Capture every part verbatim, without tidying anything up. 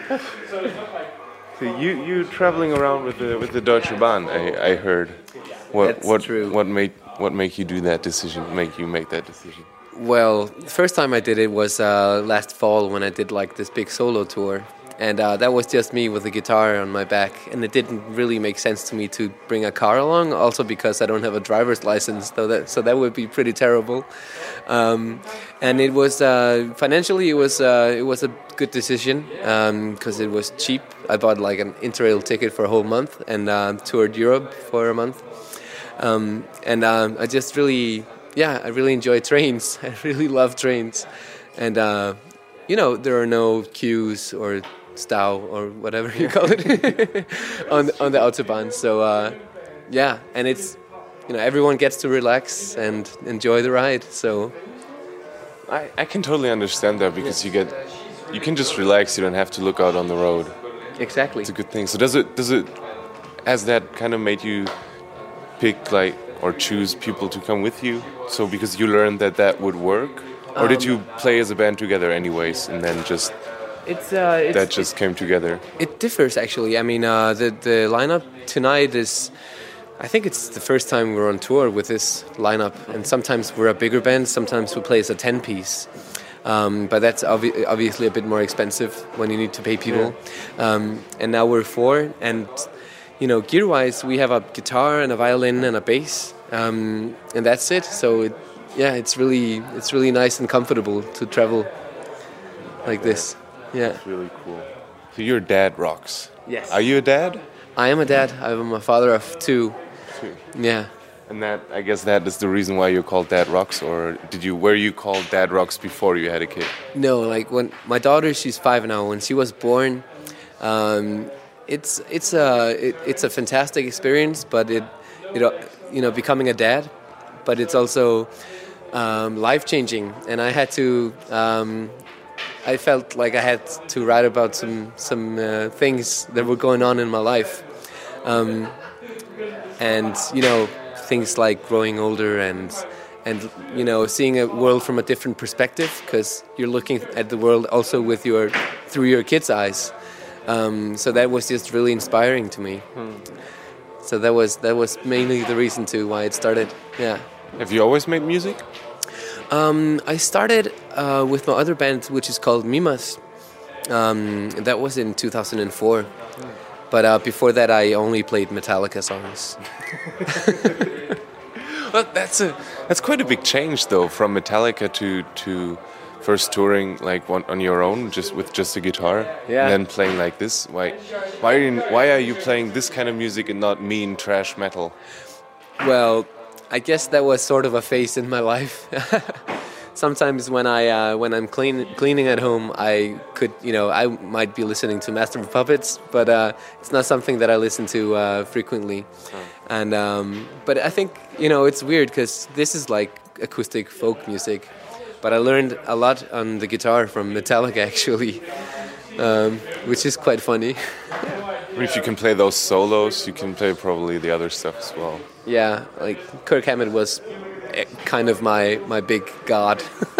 So you you traveling around with the with the Deutsche Bahn, I, I heard. What That's what true. what made what make you do that decision? Make you make that decision? Well, the first time I did it was uh, last fall when I did like this big solo tour. And uh, that was just me with a guitar on my back. And it didn't really make sense to me to bring a car along, also because I don't have a driver's license, so that, so that would be pretty terrible. Um, and it was, uh, financially, it was uh, it was a good decision because um, it was cheap. I bought like an Interrail ticket for a whole month and uh, toured Europe for a month. Um, and um, I just really... Yeah, I really enjoy trains. I really love trains. And, uh, you know, there are no queues or Stau or whatever you call it on, on the Autobahn. So, uh, yeah, and it's, you know, everyone gets to relax and enjoy the ride. So I, I can totally understand that because you get, you can just relax. You don't have to look out on the road. Exactly. It's a good thing. So does it, does it, has that kind of made you pick like, or choose people to come with you? So because you learned that that would work? Or um, did you play as a band together anyways and then just it's, uh, it's, that just came together? It differs actually. I mean, uh, the, the lineup tonight is, I think it's the first time we're on tour with this lineup. And sometimes we're a bigger band, sometimes we play as a ten-piece. Um, but that's obvi- obviously a bit more expensive when you need to pay people. Yeah. Um, and now we're four, and you know, gear-wise, we have a guitar and a violin and a bass, um, and that's it. So, it, yeah, it's really, it's really nice and comfortable to travel like this. Yeah, it's really cool. So your dad rocks. Yes. Are you a dad? I am a dad. I'm a father of two. Two. Yeah. And that, I guess, that is the reason why you're called Dad Rocks, or did you? Were you called Dad Rocks before you had a kid? No, like when my daughter, she's five now. When she was born. Um, It's it's a it, it's a fantastic experience, but it you know you know becoming a dad, but it's also um, life changing. And I had to um, I felt like I had to write about some some uh, things that were going on in my life, um, and you know things like growing older and and you know seeing a world from a different perspective, because you're looking at the world also with your through your kids' eyes. Um, so that was just really inspiring to me. Hmm. So that was that was mainly the reason to why it started. Yeah. Have you always made music? Um, I started uh, with my other band, which is called Mimas. Um, that was in two thousand four. Hmm. But uh, before that, I only played Metallica songs. Well, that's a that's quite a big change, though, from Metallica to to. First touring like one on your own, just with just a guitar, yeah. And then playing like this. Why, why, are you, why are you playing this kind of music and not mean trash metal? Well, I guess that was sort of a phase in my life. Sometimes when I uh, when I'm clean, cleaning at home, I could you know I might be listening to Master of Puppets, but uh, it's not something that I listen to uh, frequently. Oh. And um, but I think you know it's weird because this is like acoustic folk music. But I learned a lot on the guitar from Metallica, actually, um, which is quite funny. If you can play those solos, you can play probably the other stuff as well. Yeah, like Kirk Hammett was kind of my, my big god.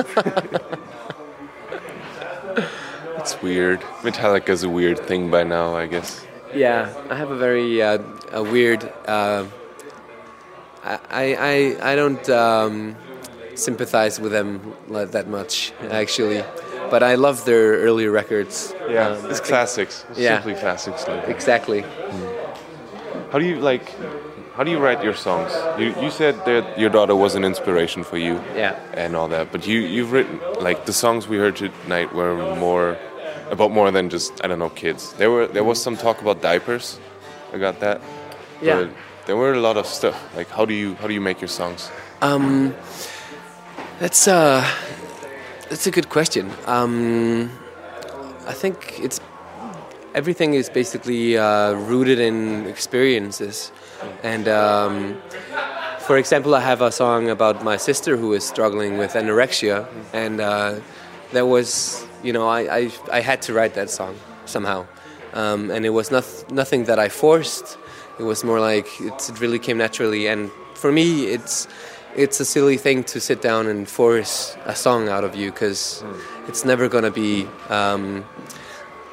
It's weird. Metallica's a weird thing by now, I guess. Yeah, I have a very uh, a weird... Uh, I, I, I don't... Um, sympathize with them that much, actually, but I love their earlier records. Yeah, um, it's classics. It's yeah, simply classics. Like exactly. Mm. How do you like? How do you write your songs? You you said that your daughter was an inspiration for you. Yeah. And all that, but you you've written like the songs we heard tonight were more about more than just I don't know kids. There were there was some talk about diapers. I got that. Yeah. But there were a lot of stuff. Like how do you how do you make your songs? Um. That's uh, that's a good question. Um, I think it's everything is basically uh, rooted in experiences, and um, for example, I have a song about my sister who is struggling with anorexia, and uh, that was you know I, I I had to write that song somehow, um, and it was not nothing that I forced. It was more like it, it really came naturally, and for me, it's. It's a silly thing to sit down and force a song out of you because mm. it's never going to be um,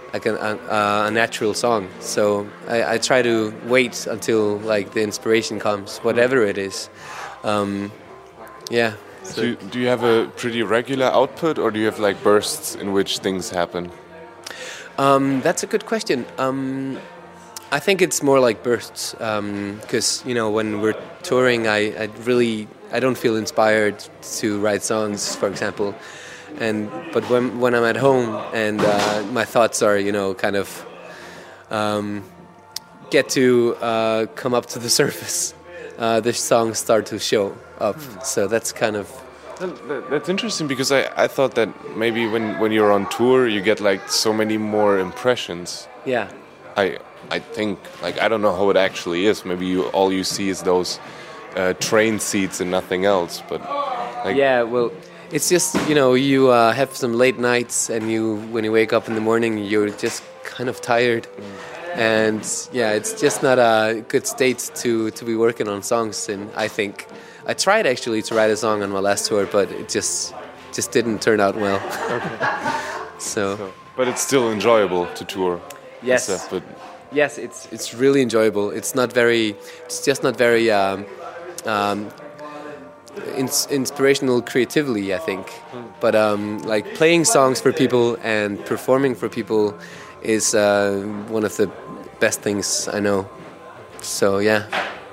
like a, a, a natural song. So I, I try to wait until like the inspiration comes, whatever it is. Um, yeah. So do, you, do you have a pretty regular output, or do you have like bursts in which things happen? Um, that's a good question. Um, I think it's more like bursts, because um, you know, when we're touring, I, I really I don't feel inspired to write songs, for example. And but when when I'm at home and uh, my thoughts are, you know, kind of um, get to uh, come up to the surface, uh, the songs start to show up. So that's kind of. That's interesting, because I, I thought that maybe when, when you're on tour you get like so many more impressions. Yeah. I I think, like, I don't know how it actually is. Maybe you all you see is those uh, train seats and nothing else. But like, yeah, well, it's just, you know, you uh, have some late nights, and you when you wake up in the morning you're just kind of tired. Mm. And yeah, it's just not a good state to, to be working on songs. And I think I tried actually to write a song on my last tour, but it just just didn't turn out well. Okay. so, so, but it's still enjoyable to tour. Yes. Stuff, but yes, it's it's really enjoyable. It's not very. It's just not very um, um, ins- inspirational creatively, I think. Mm. But um, like playing songs for people and performing for people is uh, one of the best things I know. So yeah.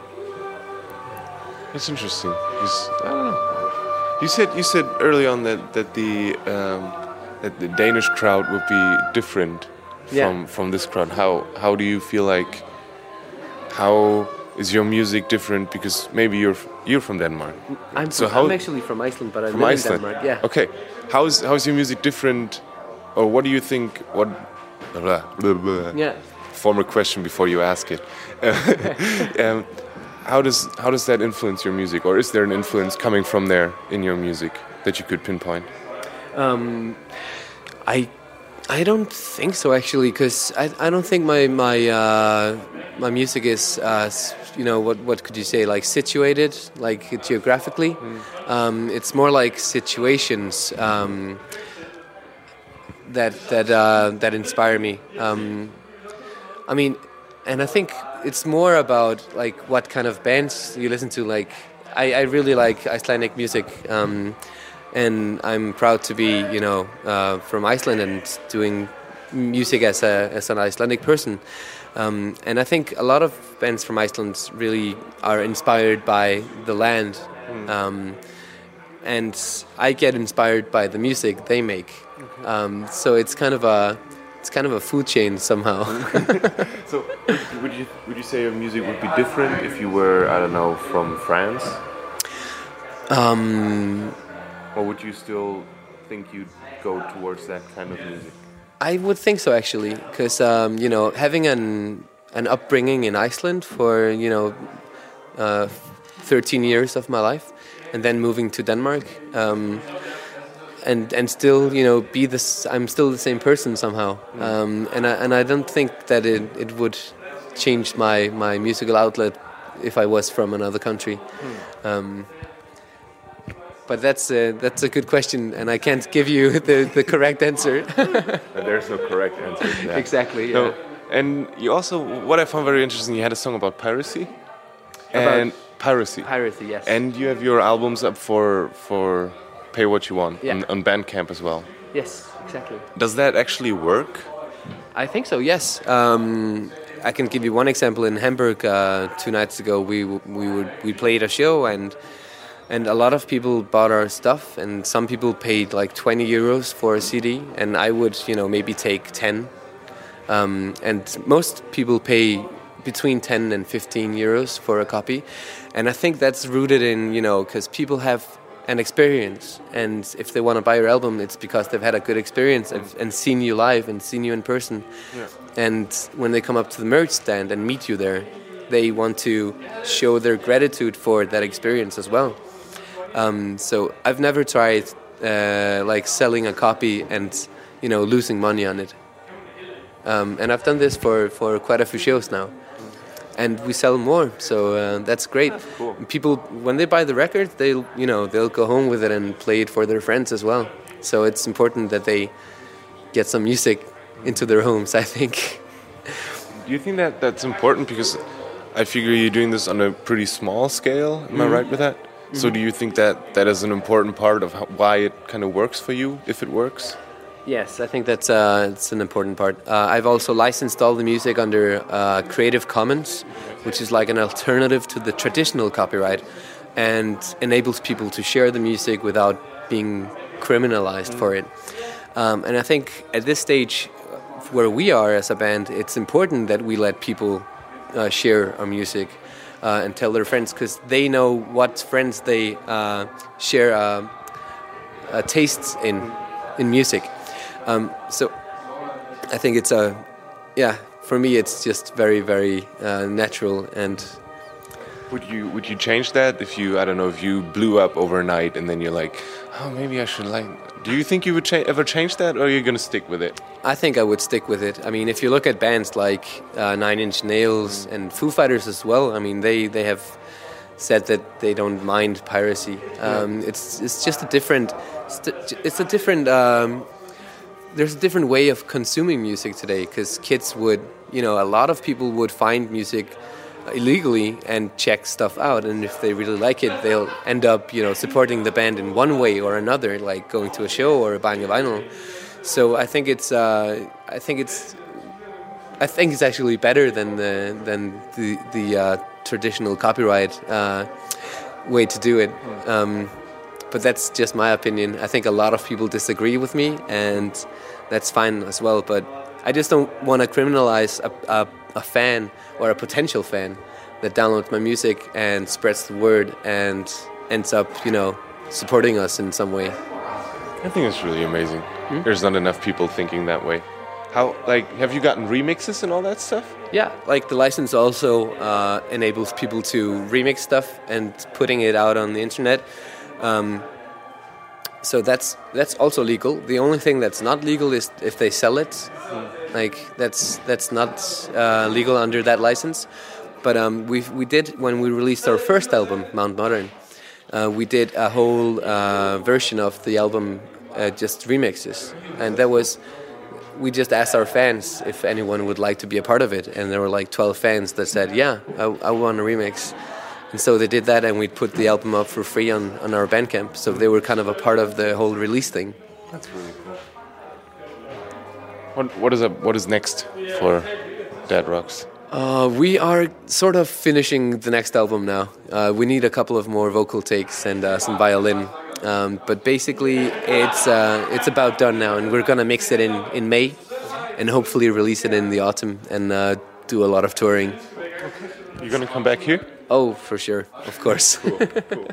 That's interesting. Because, I don't know. You said you said early on that that the um, that the Danish crowd would be different from yeah. from this crowd. How how do you feel like? How is your music different? Because maybe you're you're from Denmark. I'm, so from, how, I'm actually from Iceland, but I from live Iceland. in Denmark. Yeah. Okay. How's how's your music different, or what do you think? What? Blah, blah, blah. Yeah. Former question before you ask it. um, how does how does that influence your music, or is there an influence coming from there in your music that you could pinpoint? Um, I I don't think so, actually, because I I don't think my my uh, my music is uh, you know what what could you say, like situated like geographically. Mm. Um, it's more like situations um, that that uh, that inspire me. Um, I mean, and I think it's more about like what kind of bands you listen to. Like I, I really like Icelandic music. Um, And I'm proud to be, you know, uh, from Iceland and doing music as a as an Icelandic person. Um, and I think a lot of bands from Iceland really are inspired by the land, mm. um, and I get inspired by the music they make. Okay. Um, so it's kind of a it's kind of a food chain somehow. So would you would you say your music would be different if you were, I don't know, from France? Um. Or would you still think you'd go towards that kind of music? I would think so, actually, because um, you know, having an an upbringing in Iceland for you know uh, thirteen years of my life, and then moving to Denmark, um, and and still you know be this, I'm still the same person somehow, mm. um, and I, and I don't think that it it would change my my musical outlet if I was from another country. Mm. Um, But that's a, that's a good question, and I can't give you the, the correct answer. There's no correct answer to that. Exactly, yeah. No, and you also, what I found very interesting, you had a song about piracy. About and piracy. Piracy, yes. And you have your albums up for for Pay What You Want, yeah. on, on Bandcamp as well. Yes, exactly. Does that actually work? I think so, yes. Um, I can give you one example. In Hamburg, uh, two nights ago, we we would we played a show, and And a lot of people bought our stuff, and some people paid like twenty euros for a C D, and I would, you know, maybe take ten. Um, and most people pay between ten and fifteen euros for a copy. And I think that's rooted in, you know, because people have an experience, and if they want to buy your album, it's because they've had a good experience and, and seen you live and seen you in person. Yeah. And when they come up to the merch stand and meet you there, they want to show their gratitude for that experience as well. Um, so I've never tried uh, like selling a copy and you know losing money on it. Um, and I've done this for, for quite a few shows now, and we sell more. So uh, that's great. That's cool. People, when they buy the record, they'll you know they'll go home with it and play it for their friends as well. So it's important that they get some music into their homes, I think. Do you think that that's important? Because I figure you're doing this on a pretty small scale. Am mm-hmm. I right with that? Mm-hmm. So do you think that that is an important part of how, why it kind of works for you, if it works? Yes, I think that's uh, it's an important part. Uh, I've also licensed all the music under uh, Creative Commons, which is like an alternative to the traditional copyright, and enables people to share the music without being criminalized mm. for it. Um, and I think at this stage, where we are as a band, it's important that we let people uh, share our music uh, and tell their friends, because they know what friends they uh, share uh, uh, tastes in in music. Um, so I think it's a, yeah, for me it's just very, very uh, natural. And would you would you change that if you, I don't know, if you blew up overnight and then you're like, oh, maybe I should like, do you think you would cha- ever change that, or are you going to stick with it? I think I would stick with it. I mean, if you look at bands like uh, Nine Inch Nails mm. and Foo Fighters as well, I mean, they, they have said that they don't mind piracy. Um, yeah. It's it's just a different, it's a different, um, there's a different way of consuming music today, because kids would, you know, a lot of people would find music illegally and check stuff out, and if they really like it, they'll end up, you know, supporting the band in one way or another, like going to a show or buying a vinyl. So I think it's, uh, I think it's, I think it's actually better than the than the the uh, traditional copyright uh, way to do it. Um, But that's just my opinion. I think a lot of people disagree with me, and that's fine as well. But I just don't want to criminalize a, a, a fan or a potential fan that downloads my music and spreads the word and ends up, you know, supporting us in some way. I think it's really amazing. Hmm? There's not enough people thinking that way. How, like, have you gotten remixes and all that stuff? Yeah, like the license also uh, enables people to remix stuff and putting it out on the internet. Um, so that's that's also legal. The only thing that's not legal is if they sell it. Mm. Like that's that's not uh, legal under that license. But um, we we did when we released our first album, Mount Modern. Uh, we did a whole uh, version of the album, uh, just remixes, and that was. We just asked our fans if anyone would like to be a part of it, and there were like twelve fans that said, "Yeah, I, I want a remix." And so they did that, and we put the album up for free on, on our Bandcamp. So they were kind of a part of the whole release thing. That's really cool. What what is up? What is next for Dead Rocks? Uh, we are sort of finishing the next album now. Uh, we need a couple of more vocal takes and uh, some violin. Um, but basically, it's uh, it's about done now, and we're gonna mix it in, in May, and hopefully release it in the autumn and uh, do a lot of touring. You're gonna come back here? Oh, for sure, of course. Cool, cool.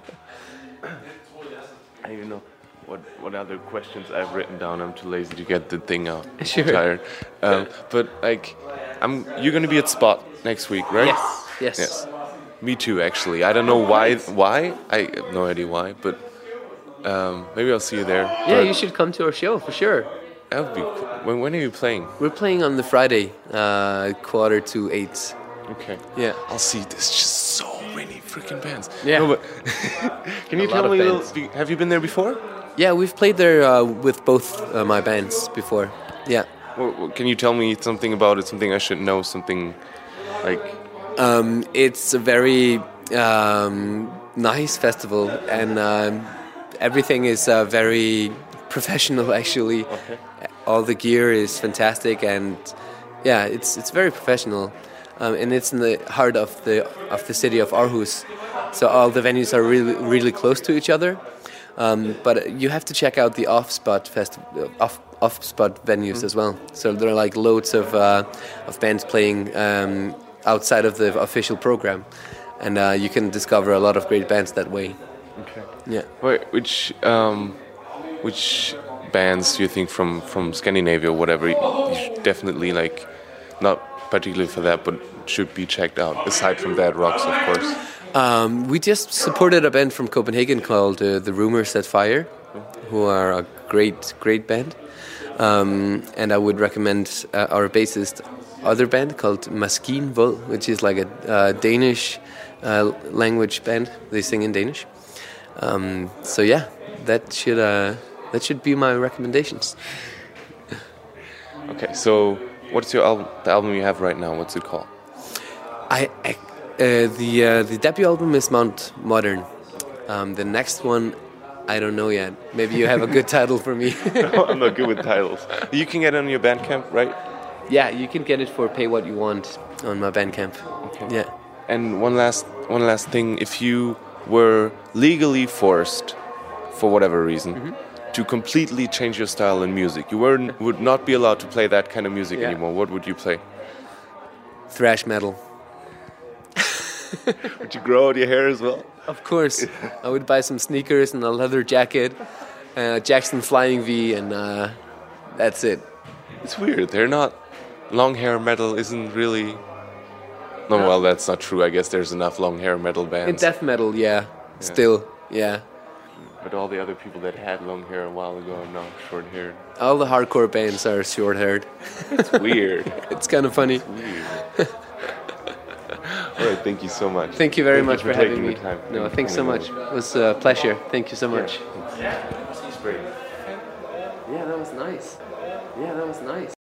I don't even know what what other questions I've written down. I'm too lazy to get the thing out. I'm sure. tired. Um, but like, I'm you're gonna be at Spot next week, right? Yes. Yes. Yes. Me too, actually. I don't know why. Why? I have no idea why, but. Um, maybe I'll see you there. Yeah, you should come to our show for sure. That would be cool. When, when are you playing? We're playing on the Friday, uh, quarter to eight. Okay. Yeah. I'll see. There's just so many freaking bands. Yeah. No, but can you a tell me a bands. little? Have you been there before? Yeah, we've played there uh, with both uh, my bands before. Yeah. Well, well, can you tell me something about it? Something I should know? Something like? Um, it's a very um, nice festival, and. Um, Everything is uh, very professional, actually. Okay. All the gear is fantastic, and yeah, it's it's very professional. Um, and it's in the heart of the of the city of Aarhus, so all the venues are really really close to each other. Um, but you have to check out the off-spot festival, off off-spot venues mm-hmm. as well. So there are like loads of uh, of bands playing um, outside of the official program, and uh, you can discover a lot of great bands that way. Okay. Yeah. Wait, which um, which bands do you think from, from Scandinavia or whatever you should definitely like, not particularly for that, but should be checked out aside from Dead Rocks, of course? Um, we just supported a band from Copenhagen called uh, The Rumors Set Fire, who are a great great band, um, and I would recommend uh, our bassist other band called Maskin Vold, which is like a uh, Danish uh, language band. They sing in Danish. Um, so yeah, that should uh, that should be my recommendations. Okay, so what's your album? The album you have right now? What's it called? I, I uh, the uh, the debut album is Mount Modern. Um, the next one, I don't know yet. Maybe you have a good title for me. No, I'm not good with titles. You can get it on your Bandcamp, right? Yeah, you can get it for pay what you want on my Bandcamp. Okay. Yeah. And one last one last thing, if you were legally forced, for whatever reason, mm-hmm. to completely change your style in music, you were would not be allowed to play that kind of music yeah. anymore, what would you play? Thrash metal. Would you grow out your hair as well? Of course. I would buy some sneakers and a leather jacket, uh, Jackson Flying V, and uh, that's it. It's weird. They're not... Long hair metal isn't really... No, well, that's not true. I guess there's enough long hair metal bands. In death metal, yeah. yeah. Still, yeah. But all the other people that had long hair a while ago are now short-haired. All the hardcore bands are short-haired. It's weird. It's kind of funny. It's weird. All right, thank you so much. Thank you very thank much you for, for having me. Time. No, thank thanks so much. It was a pleasure. Thank you so much. Yeah, yeah, that was nice. Yeah, that was nice.